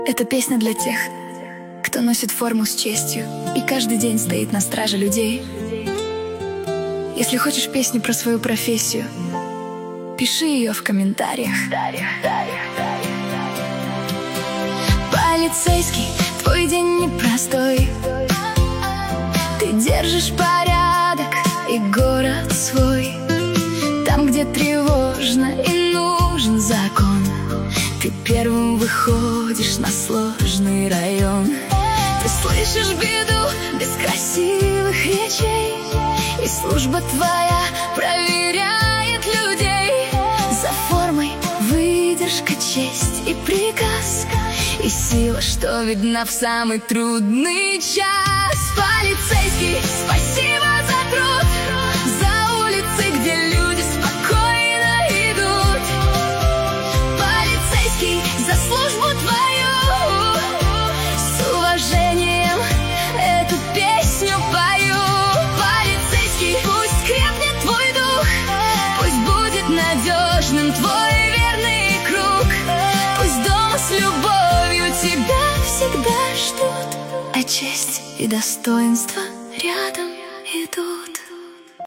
Эта песня для тех, кто носит форму с честью и каждый день стоит на страже людей. Если хочешь песню про свою профессию, пиши ее в комментариях. Полицейский, твой день непростой. Ты держишь порядок и город свой. Там, где тревожно и нужен закон, ты первым выходишь на сложный район. Ты слышишь беду без красивых речей, и служба твоя проверяет людей. За формой выдержка, честь и приказ, и сила, что видна в самый трудный час. Полицейский, спасибо за труд, за улицы, где люди спокойно идут. Полицейский, за службу твою, с уважением эту песню пою. Полицейский, пусть крепнет твой дух, пусть будет надежным твой верный круг, пусть дома с любовью тебя всегда ждут, а честь и достоинство рядом идут.